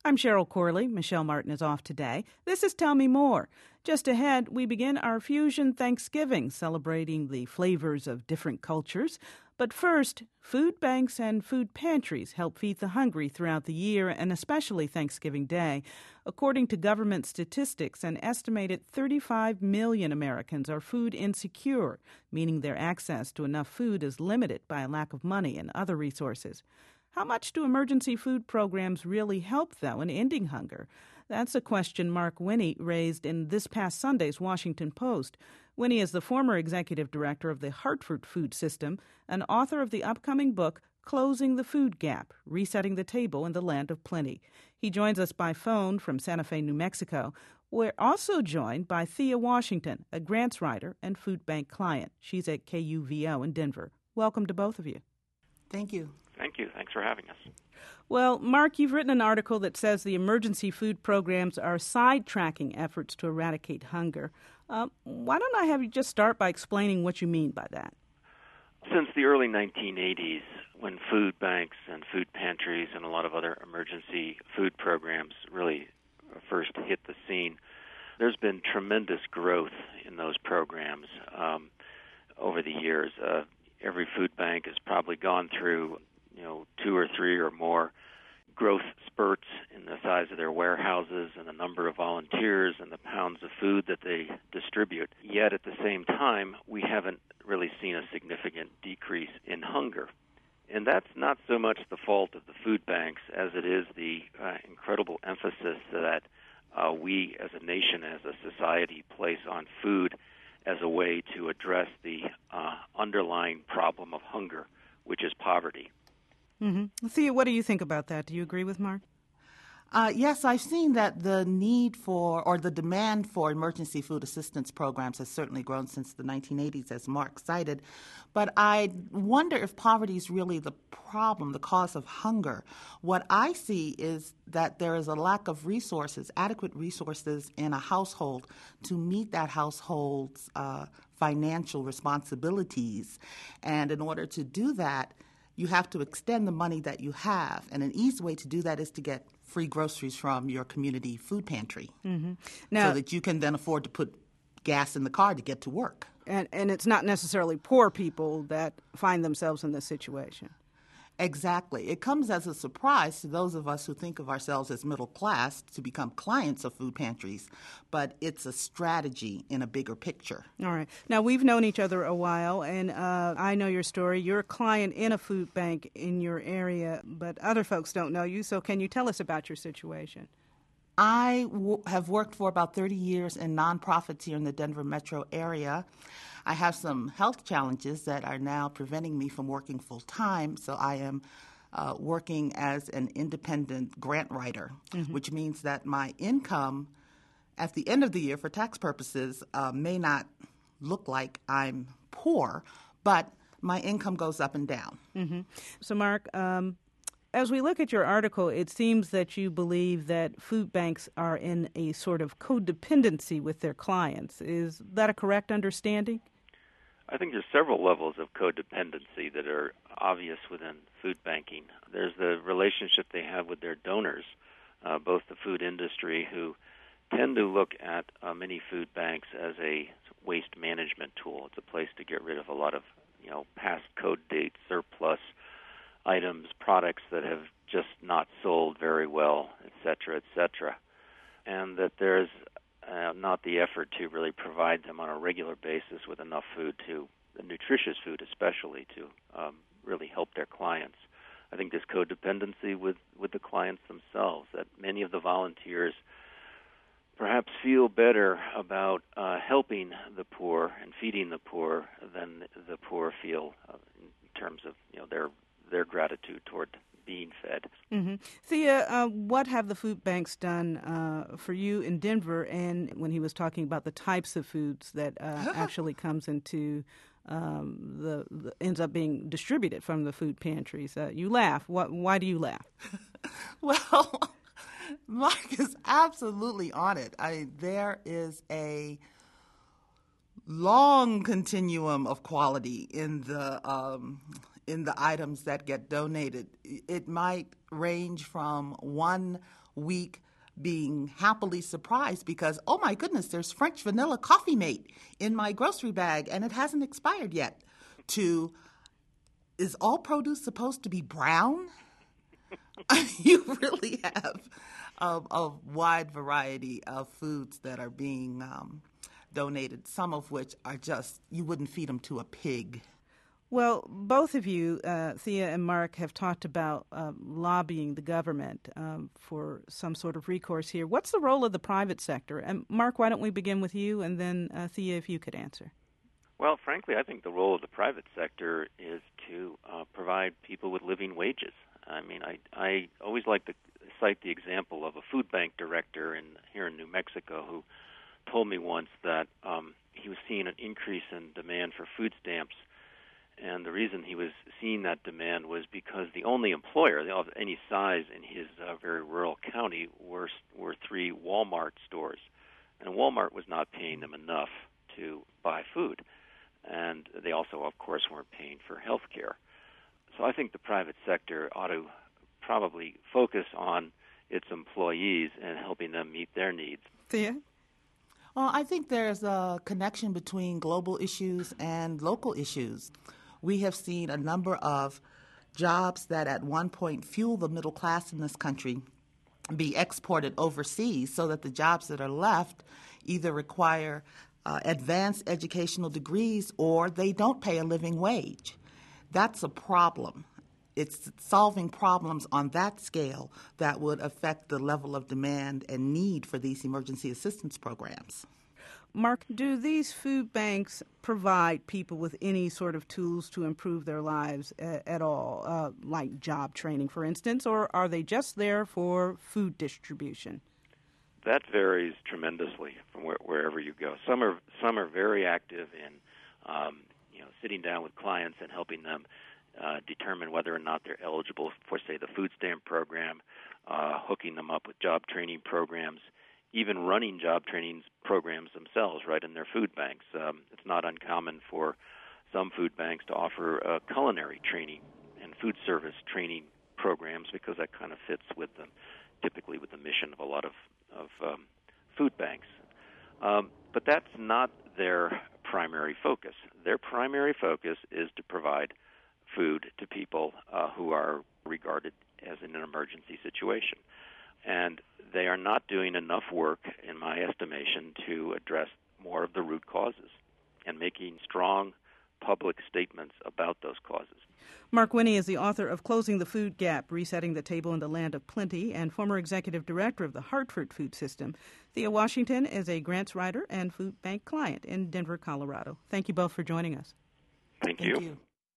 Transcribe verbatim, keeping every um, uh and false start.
I'm Cheryl Corley. Michelle Martin is off today. This is Tell Me More. Just ahead, we begin our Fusion Thanksgiving, celebrating the flavors of different cultures. But first, food banks and food pantries help feed the hungry throughout the year, and especially Thanksgiving Day. According to government statistics, an estimated thirty-five million Americans are food insecure, meaning their access to enough food is limited by a lack of money and other resources. How much do emergency food programs really help, though, in ending hunger? That's a question Mark Winnie raised in this past Sunday's Washington Post. Winnie is the former executive director of the Hartford Food System and author of the upcoming book, Closing the Food Gap, Resetting the Table in the Land of Plenty. He joins us by phone from Santa Fe, New Mexico. We're also joined by Thea Washington, a grants writer and food bank client. She's at K U V O in Denver. Welcome to both of you. Thank you. Thank you. Thanks for having us. Well, Mark, you've written an article that says the emergency food programs are sidetracking efforts to eradicate hunger. Uh, why don't I have you just start by explaining what you mean by that? Since the early nineteen eighties, when food banks and food pantries and a lot of other emergency food programs really first hit the scene, there's been tremendous growth in those programs um, over the years. Uh, every food bank has probably gone through you know, two or three or more growth spurts in the size of their warehouses and the number of volunteers and the pounds of food that they distribute. Yet at the same time, we haven't really seen a significant decrease in hunger. And that's not so much the fault of the food banks as it is the uh, incredible emphasis that uh, we as a nation, as a society, place on food as a way to address the uh, underlying problem of hunger, which is poverty. Mm-hmm. Thea, what do you think about that? Do you agree with Mark? Uh, yes, I've seen that the need for or the demand for emergency food assistance programs has certainly grown since the nineteen eighties, as Mark cited. But I wonder if poverty is really the problem, the cause of hunger. What I see is that there is a lack of resources, adequate resources in a household to meet that household's uh, financial responsibilities. And in order to do that, you have to extend the money that you have. And an easy way to do that is to get free groceries from your community food pantry mm-hmm. now, so that you can then afford to put gas in the car to get to work. And, and it's not necessarily poor people that find themselves in this situation. Exactly. It comes as a surprise to those of us who think of ourselves as middle class to become clients of food pantries, but it's a strategy in a bigger picture. All right. Now, we've known each other a while, and uh, I know your story. You're a client in a food bank in your area, but other folks don't know you, so can you tell us about your situation? I w- have worked for about thirty years in nonprofits here in the Denver metro area. I have some health challenges that are now preventing me from working full-time, so I am uh, working as an independent grant writer, mm-hmm. which means that my income at the end of the year for tax purposes uh, may not look like I'm poor, but my income goes up and down. Mm-hmm. So, Mark, um, as we look at your article, it seems that you believe that food banks are in a sort of codependency with their clients. Is that a correct understanding? I think there's several levels of codependency that are obvious within food banking. There's the relationship they have with their donors, uh, both the food industry, who tend to look at uh, many food banks as a waste management tool. It's a place to get rid of a lot of, you know, past code date, surplus items, products that have just not sold very well, et cetera, et cetera. And that there's Uh, not the effort to really provide them on a regular basis with enough food, to nutritious food especially, to um, really help their clients. I think there's codependency with, with the clients themselves, that many of the volunteers perhaps feel better about uh, helping the poor and feeding the poor than the poor feel uh, in terms of you know their their gratitude toward being fed. Mm-hmm. Thea, uh, what have the food banks done uh, for you in Denver? And when he was talking about the types of foods that uh, actually comes into um, the, the ends up being distributed from the food pantries, uh, you laugh. What? Why do you laugh? Well, Mark is absolutely on it. I there is a long continuum of quality in the um, in the items that get donated. It might range from one week being happily surprised because, oh my goodness, there's French vanilla Coffee Mate in my grocery bag and it hasn't expired yet, to, is all produce supposed to be brown? You really have a, a wide variety of foods that are being um, donated, some of which are just, you wouldn't feed them to a pig. Well, both of you, uh, Thea and Mark, have talked about uh, lobbying the government um, for some sort of recourse here. What's the role of the private sector? And Mark, why don't we begin with you, and then uh, Thea, if you could answer. Well, frankly, I think the role of the private sector is to uh, provide people with living wages. I mean, I, I always like to cite the example of a food bank director in, here in New Mexico who told me once that um, he was seeing an increase in demand for food stamps. And the reason he was seeing that demand was because the only employer of any size in his uh, very rural county were were three Walmart stores. And Walmart was not paying them enough to buy food. And they also, of course, weren't paying for health care. So I think the private sector ought to probably focus on its employees and helping them meet their needs. Thea? Well, I think there's a connection between global issues and local issues. We have seen a number of jobs that at one point fueled the middle class in this country be exported overseas so that the jobs that are left either require uh, advanced educational degrees or they don't pay a living wage. That's a problem. It's solving problems on that scale that would affect the level of demand and need for these emergency assistance programs. Mark, do these food banks provide people with any sort of tools to improve their lives a- at all, uh, like job training, for instance, or are they just there for food distribution? That varies tremendously from where, wherever you go. Some are some are very active in, um, you know, sitting down with clients and helping them uh, determine whether or not they're eligible for, say, the food stamp program, uh, hooking them up with job training programs, even running job training programs themselves right in their food banks. Um, it's not uncommon for some food banks to offer uh, culinary training and food service training programs because that kind of fits with them, typically with the mission of a lot of, of um, food banks. Um, but that's not their primary focus. Their primary focus is to provide food to people uh, who are regarded as in an emergency situation. And they are not doing enough work, in my estimation, to address more of the root causes and making strong public statements about those causes. Mark Winnie is the author of Closing the Food Gap, Resetting the Table in the Land of Plenty, and former executive director of the Hartford Food System. Thea Washington is a grants writer and food bank client in Denver, Colorado. Thank you both for joining us. Thank Thank you. you.